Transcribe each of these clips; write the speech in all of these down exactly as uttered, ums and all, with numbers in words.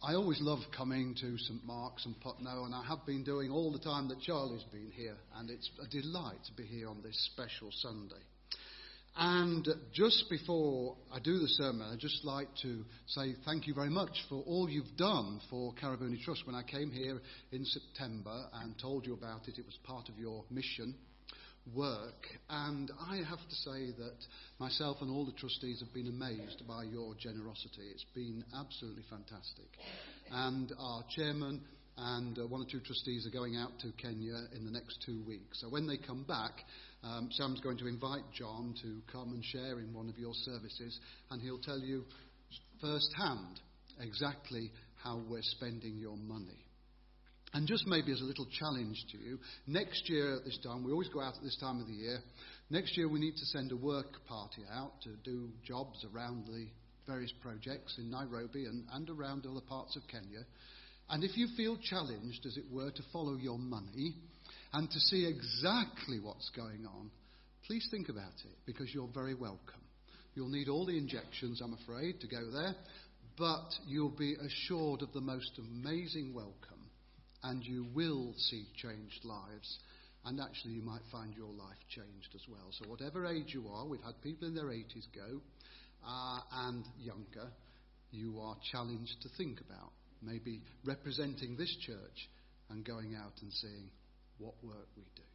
I always love coming to St Mark's and Putney, and I have been doing all the time that Charlie's been here, and it's a delight to be here on this special Sunday. And just before I do the sermon, I'd just like to say thank you very much for all you've done for Carabooni Trust. When I came here in September and told you about it, it was part of your mission work, and I have to say that myself and all the trustees have been amazed by your generosity. It's been absolutely fantastic. And our chairman and uh, one or two trustees are going out to Kenya in the next two weeks. So when they come back, um, Sam's going to invite John to come and share in one of your services, and he'll tell you firsthand exactly how we're spending your money. And just maybe as a little challenge to you, next year at this time, we always go out at this time of the year, next year we need to send a work party out to do jobs around the various projects in Nairobi and, and around other parts of Kenya. And if you feel challenged, as it were, to follow your money and to see exactly what's going on, please think about it, because you're very welcome. You'll need all the injections, I'm afraid, to go there, but you'll be assured of the most amazing welcome. And you will see changed lives. And actually you might find your life changed as well. So whatever age you are, we've had people in their eighties go, uh, and younger, you are challenged to think about maybe representing this church and going out and seeing what work we do.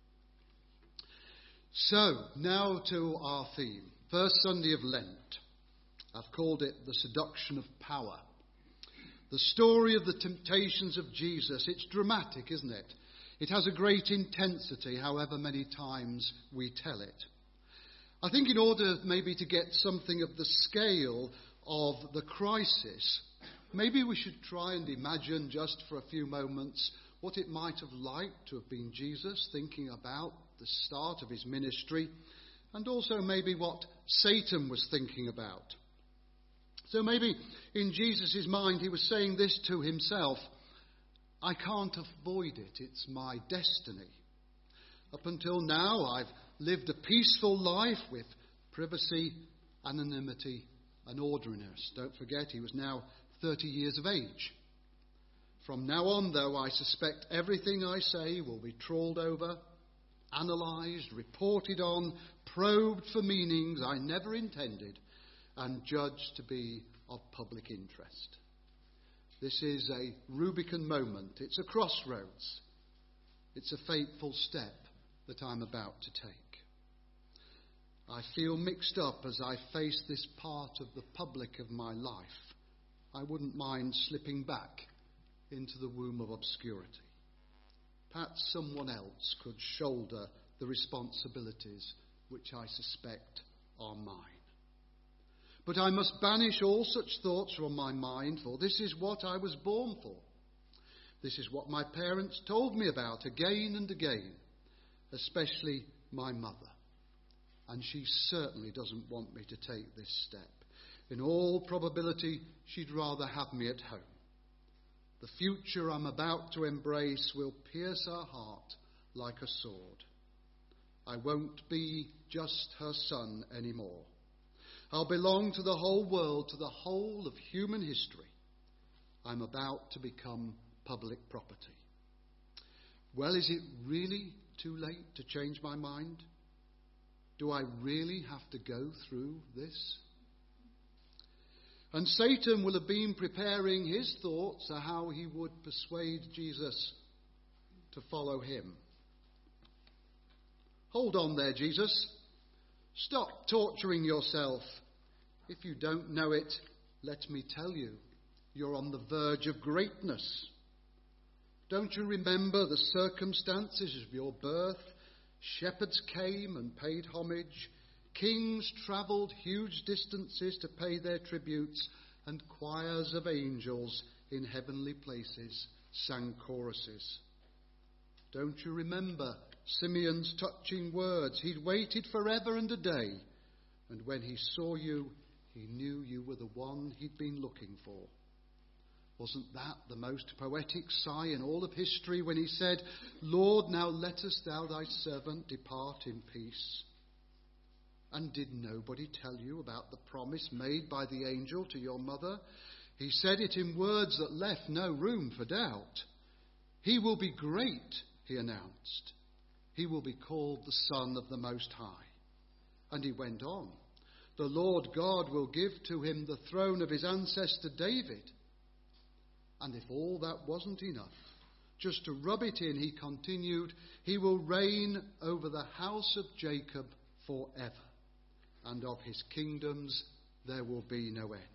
So, now to our theme. First Sunday of Lent. I've called it The Seduction of Power. The story of the temptations of Jesus, it's dramatic, isn't it? It has a great intensity, however many times we tell it. I think in order maybe to get something of the scale of the crisis, maybe we should try and imagine just for a few moments what it might have liked to have been Jesus, thinking about the start of his ministry, and also maybe what Satan was thinking about. So maybe in Jesus' mind he was saying this to himself: I can't avoid it, it's my destiny. Up until now I've lived a peaceful life with privacy, anonymity and orderliness. Don't forget, he was now thirty years of age. From now on, though, I suspect everything I say will be trawled over, analysed, reported on, probed for meanings I never intended, and judged to be of public interest. This is a Rubicon moment. It's a crossroads. It's a fateful step that I'm about to take. I feel mixed up as I face this part of the public of my life. I wouldn't mind slipping back into the womb of obscurity. Perhaps someone else could shoulder the responsibilities which I suspect are mine. But I must banish all such thoughts from my mind, for this is what I was born for. This is what my parents told me about again and again, especially my mother. And she certainly doesn't want me to take this step. In all probability, she'd rather have me at home. The future I'm about to embrace will pierce her heart like a sword. I won't be just her son anymore. I'll belong to the whole world, to the whole of human history. I'm about to become public property. Well, is it really too late to change my mind? Do I really have to go through this? And Satan will have been preparing his thoughts of how he would persuade Jesus to follow him. Hold on there, Jesus. Stop torturing yourself. If you don't know it, let me tell you, you're on the verge of greatness. Don't you remember the circumstances of your birth? Shepherds came and paid homage. Kings travelled huge distances to pay their tributes, and choirs of angels in heavenly places sang choruses. Don't you remember Simeon's touching words? He'd waited forever and a day, and when he saw you, he knew you were the one he'd been looking for. Wasn't that the most poetic sigh in all of history when he said, Lord, now lettest thou thy servant depart in peace? And did nobody tell you about the promise made by the angel to your mother? He said it in words that left no room for doubt. He will be great, he announced. He will be called the Son of the Most High. And he went on. The Lord God will give to him the throne of his ancestor David. And if all that wasn't enough, just to rub it in, he continued, he will reign over the house of Jacob forever, and of his kingdoms there will be no end.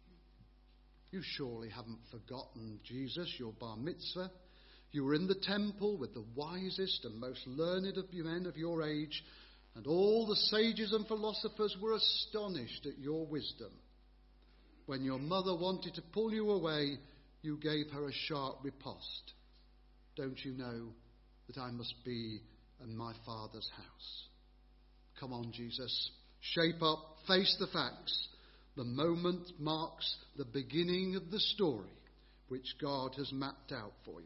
You surely haven't forgotten Jesus, your bar mitzvah. You were in the temple with the wisest and most learned of men of your age, and all the sages and philosophers were astonished at your wisdom. When your mother wanted to pull you away, you gave her a sharp riposte. Don't you know that I must be in my Father's house? Come on, Jesus. Shape up, face the facts. The moment marks the beginning of the story which God has mapped out for you.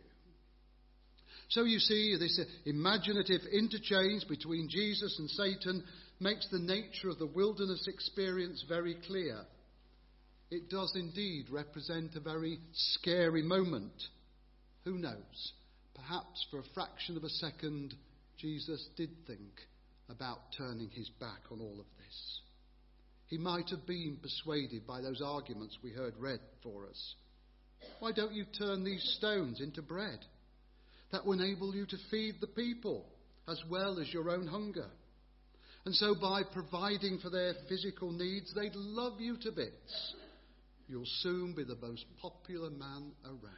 So you see, this imaginative interchange between Jesus and Satan makes the nature of the wilderness experience very clear. It does indeed represent a very scary moment. Who knows? Perhaps for a fraction of a second, Jesus did think about turning his back on all of this. He might have been persuaded by those arguments we heard read for us. Why don't you turn these stones into bread? That will enable you to feed the people as well as your own hunger. And so by providing for their physical needs, they'd love you to bits. You'll soon be the most popular man around.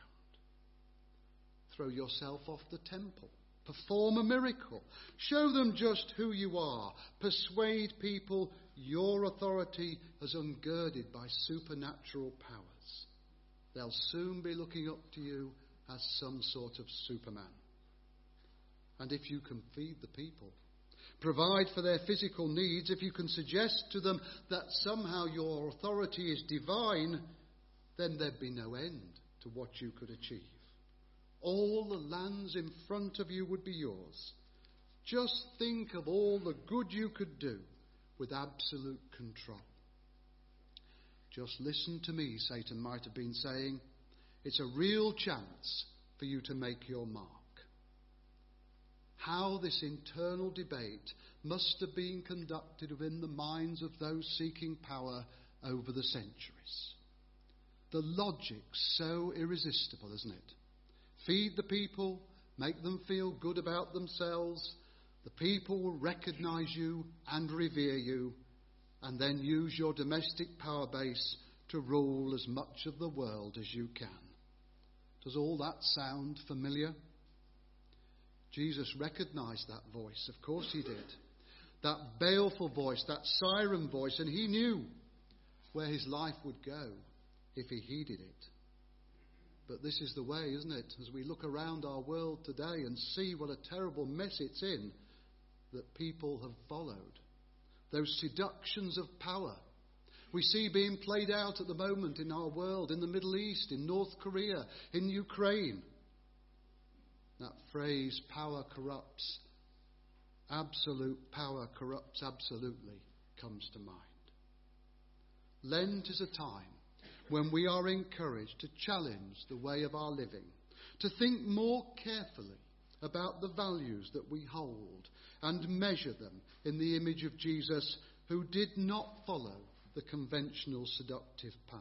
Throw yourself off the temple. Perform a miracle. Show them just who you are. Persuade people your authority is ungirded by supernatural powers. They'll soon be looking up to you as some sort of Superman. And if you can feed the people, provide for their physical needs, if you can suggest to them that somehow your authority is divine, then there'd be no end to what you could achieve. All the lands in front of you would be yours. Just think of all the good you could do with absolute control. Just listen to me, Satan might have been saying. It's a real chance for you to make your mark. How this internal debate must have been conducted within the minds of those seeking power over the centuries. The logic's so irresistible, isn't it? Feed the people, make them feel good about themselves. The people will recognise you and revere you, and then use your domestic power base to rule as much of the world as you can. Does all that sound familiar? Jesus recognised that voice. Of course he did. That baleful voice, that siren voice, and he knew where his life would go if he heeded it. But this is the way, isn't it? As we look around our world today and see what a terrible mess it's in, that people have followed. Those seductions of power we see being played out at the moment in our world, in the Middle East, in North Korea, in Ukraine. That phrase, power corrupts, absolute power corrupts absolutely, comes to mind. Lent is a time when we are encouraged to challenge the way of our living, to think more carefully about the values that we hold and measure them in the image of Jesus, who did not follow the conventional seductive path.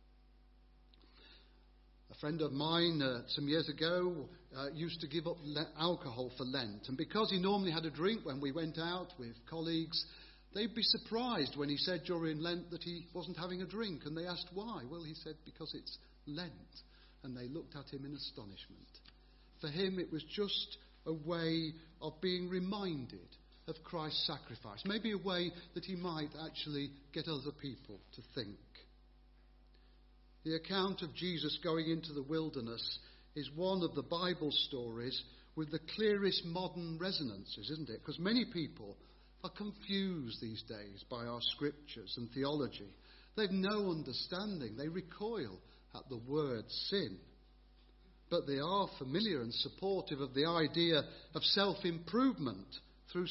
A friend of mine uh, some years ago uh, used to give up le- alcohol for Lent, and because he normally had a drink when we went out with colleagues, they'd be surprised when he said during Lent that he wasn't having a drink, and they asked why. Well, he said because it's Lent, and they looked at him in astonishment. For him, it was just a way of being reminded of Christ's sacrifice, maybe a way that he might actually get other people to think. The account of Jesus going into the wilderness is one of the Bible stories with the clearest modern resonances, isn't it? Because many people are confused these days by our scriptures and theology. They've no understanding. They recoil at the word sin. But they are familiar and supportive of the idea of self-improvement through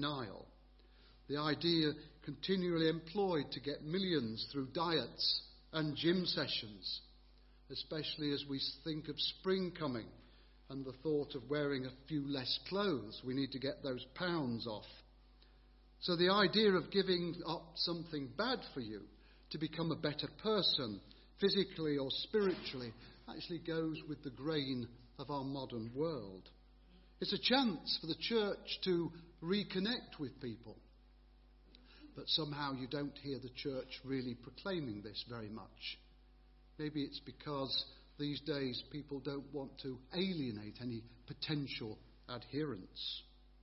self-denial. The idea continually employed to get millions through diets and gym sessions, especially as we think of spring coming and the thought of wearing a few less clothes. We need to get those pounds off. So the idea of giving up something bad for you to become a better person, physically or spiritually, actually goes with the grain of our modern world. It's a chance for the church to reconnect with people. But somehow you don't hear the church really proclaiming this very much. Maybe it's because these days people don't want to alienate any potential adherents.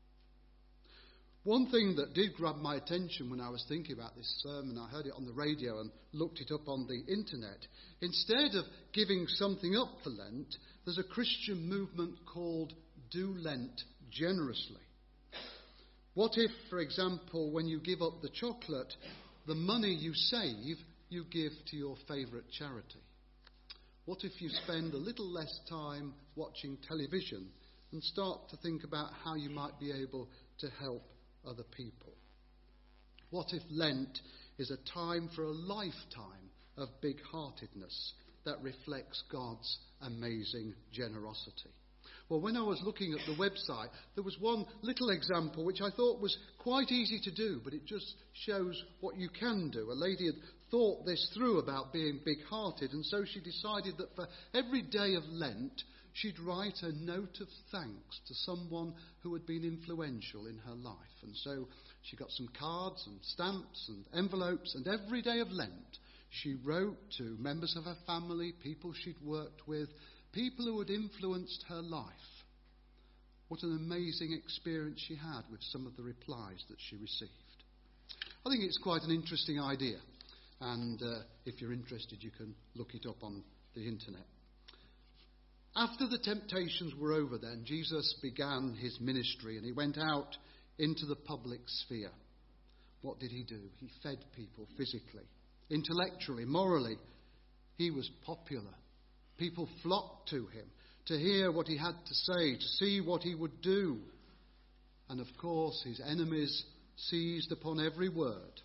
One thing that did grab my attention when I was thinking about this sermon, I heard it on the radio and looked it up on the internet. Instead of giving something up for Lent, there's a Christian movement called Do Lent Generously. What if, for example, when you give up the chocolate, the money you save, you give to your favourite charity? What if you spend a little less time watching television and start to think about how you might be able to help other people? What if Lent is a time for a lifetime of big-heartedness that reflects God's amazing generosity? Well, when I was looking at the website, there was one little example which I thought was quite easy to do, but it just shows what you can do. A lady had thought this through about being big-hearted, and so she decided that for every day of Lent, she'd write a note of thanks to someone who had been influential in her life. And so she got some cards and stamps and envelopes, and every day of Lent, she wrote to members of her family, people she'd worked with, people who had influenced her life. What an amazing experience she had with some of the replies that she received. I think it's quite an interesting idea, and uh, if you're interested, you can look it up on the internet. After the temptations were over then, Jesus began his ministry and he went out into the public sphere. What did he do? He fed people physically, intellectually, morally. He was popular. People flocked to him to hear what he had to say, to see what he would do. And of course, his enemies seized upon every word.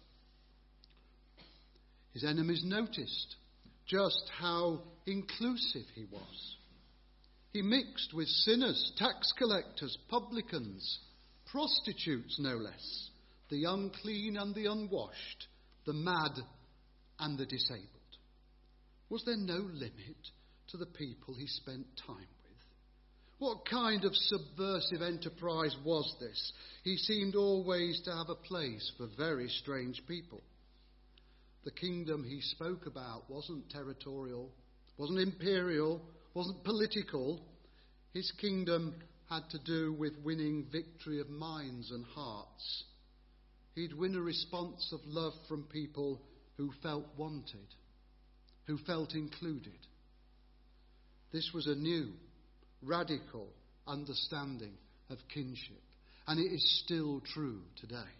His enemies noticed just how inclusive he was. He mixed with sinners, tax collectors, publicans, prostitutes no less, the unclean and the unwashed, the mad and the disabled. Was there no limit to the people he spent time with? What kind of subversive enterprise was this? He seemed always to have a place for very strange people. The kingdom he spoke about wasn't territorial, wasn't imperial, wasn't political. His kingdom had to do with winning victory of minds and hearts. He'd win a response of love from people who felt wanted, who felt included. This was a new, radical understanding of kinship, and it is still true today.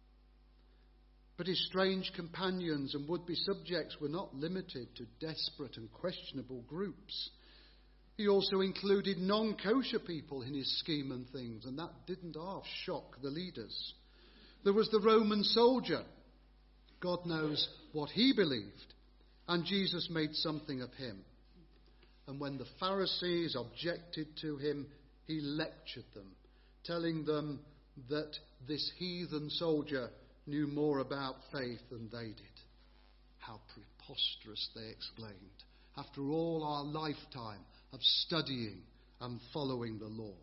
But his strange companions and would-be subjects were not limited to desperate and questionable groups. He also included non-kosher people in his scheme and things, and that didn't half shock the leaders. There was the Roman soldier. God knows what he believed, and Jesus made something of him. And when the Pharisees objected to him, he lectured them, telling them that this heathen soldier knew more about faith than they did. How preposterous, they exclaimed, after all our lifetime of studying and following the law.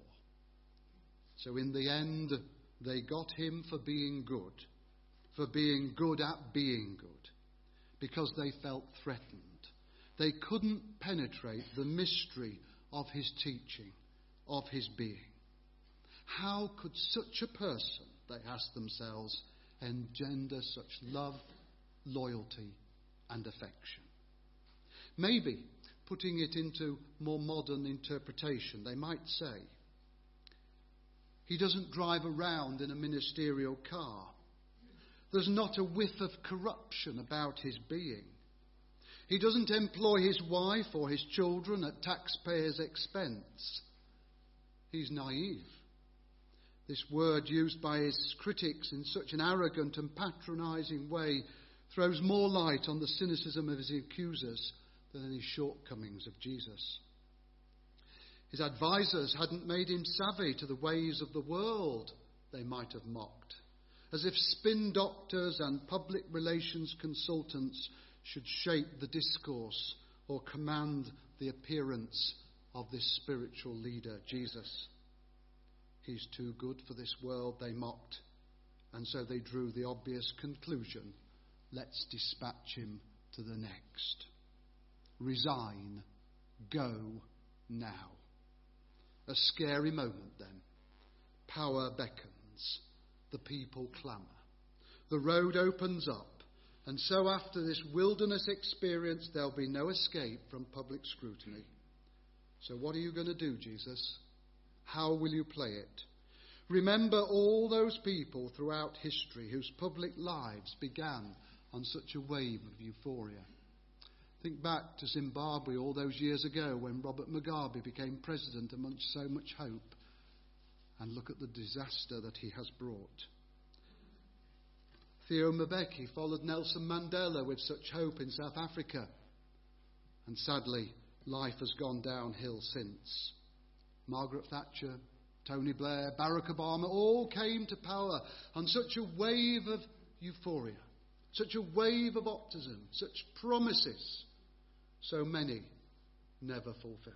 So in the end, they got him for being good, for being good at being good, because they felt threatened. They couldn't penetrate the mystery of his teaching, of his being. How could such a person, they asked themselves, engender such love, loyalty, and affection? Maybe, putting it into more modern interpretation, they might say, he doesn't drive around in a ministerial car. There's not a whiff of corruption about his being. He doesn't employ his wife or his children at taxpayers' expense. He's naive. This word used by his critics in such an arrogant and patronising way throws more light on the cynicism of his accusers than any shortcomings of Jesus. His advisers hadn't made him savvy to the ways of the world, they might have mocked, as if spin doctors and public relations consultants should shape the discourse or command the appearance of this spiritual leader, Jesus. He's too good for this world, they mocked, and so they drew the obvious conclusion: let's dispatch him to the next. Resign, go now. A scary moment then. Power beckons, the people clamour. The road opens up, and so after this wilderness experience there'll be no escape from public scrutiny. So what are you going to do, Jesus? How will you play it? Remember all those people throughout history whose public lives began on such a wave of euphoria. Think back to Zimbabwe all those years ago when Robert Mugabe became president amongst so much hope. And look at the disaster that he has brought. Theo Mbeki followed Nelson Mandela with such hope in South Africa. And sadly, life has gone downhill since. Margaret Thatcher, Tony Blair, Barack Obama all came to power on such a wave of euphoria, such a wave of optimism, such promises. So many never fulfilled.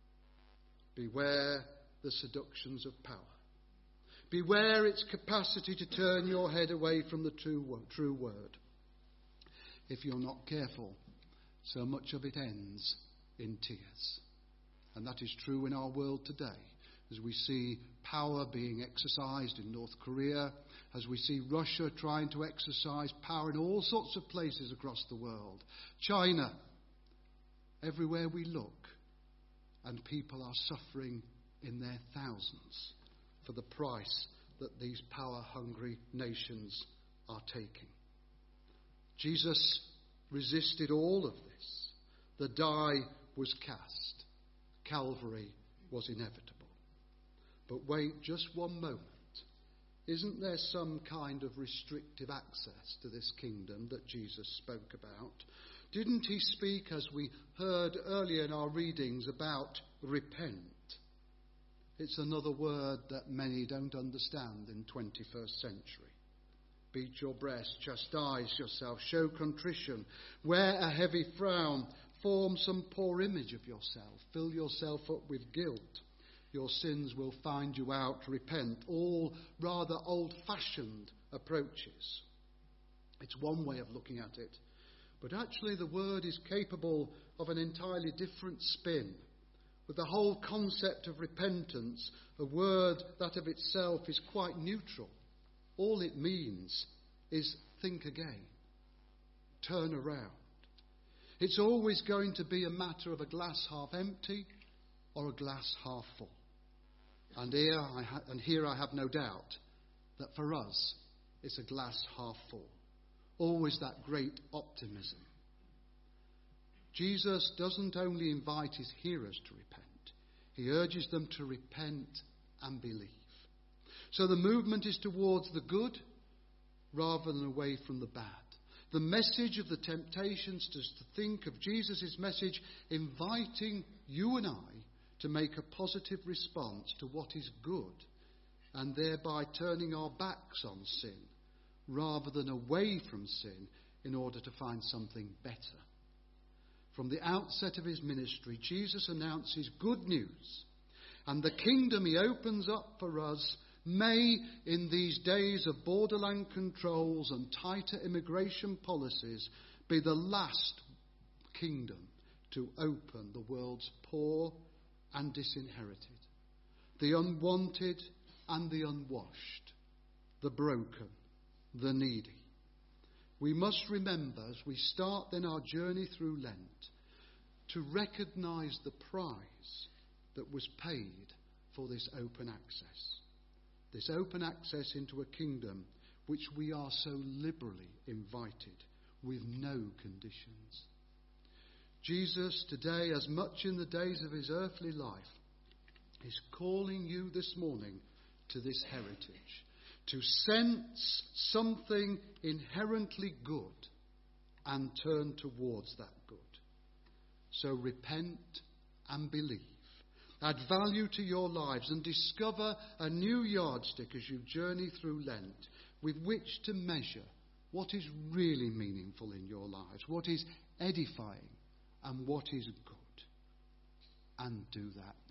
Beware the seductions of power. Beware its capacity to turn your head away from the true, true word. If you're not careful, so much of it ends in tears. And that is true in our world today, as we see power being exercised in North Korea, as we see Russia trying to exercise power in all sorts of places across the world. China, everywhere we look, and people are suffering in their thousands for the price that these power-hungry nations are taking. Jesus resisted all of this. The die was cast. Calvary was inevitable. But wait just one moment. Isn't there some kind of restrictive access to this kingdom that Jesus spoke about? Didn't he speak, as we heard earlier in our readings, about repent? It's another word that many don't understand in twenty-first century. Beat your breast, chastise yourself, show contrition, wear a heavy frown, form some poor image of yourself, fill yourself up with guilt. Your sins will find you out, repent. All rather old-fashioned approaches. It's one way of looking at it. But actually the word is capable of an entirely different spin. With the whole concept of repentance, a word that of itself is quite neutral. All it means is think again. Turn around. It's always going to be a matter of a glass half empty or a glass half full. And here I, ha- and here I have no doubt that for us it's a glass half full. Always that great optimism. Jesus doesn't only invite his hearers to repent, he urges them to repent and believe. So the movement is towards the good rather than away from the bad. The message of the temptations to think of Jesus' message inviting you and I to make a positive response to what is good and thereby turning our backs on sin rather than away from sin in order to find something better. From the outset of his ministry, Jesus announces good news, and the kingdom he opens up for us may, in these days of borderland controls and tighter immigration policies, be the last kingdom to open the world's poor and disinherited, the unwanted and the unwashed, the broken, the needy. We must remember, as we start then our journey through Lent, to recognise the price that was paid for this open access. This open access into a kingdom which we are so liberally invited with no conditions. Jesus today, as much in the days of his earthly life, is calling you this morning to this heritage, to sense something inherently good and turn towards that good. So repent and believe. Add value to your lives and discover a new yardstick as you journey through Lent with which to measure what is really meaningful in your lives, what is edifying and what is good. And do that